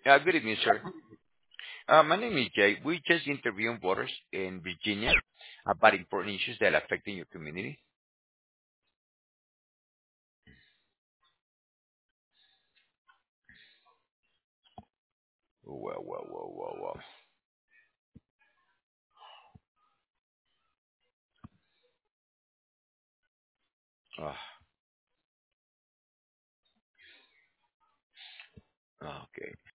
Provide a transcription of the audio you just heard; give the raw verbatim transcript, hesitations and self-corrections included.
Uh, good evening, sir. Uh, my name is Jay. We just interviewed voters in Virginia about important issues that are affecting your community. Well, well, well, well, well. Oh, okay.